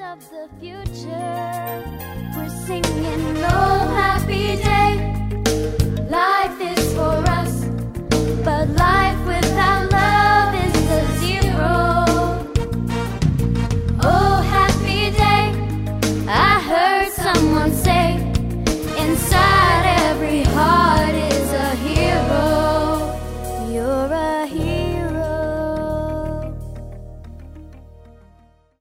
of the future. We're singing, oh, happy day.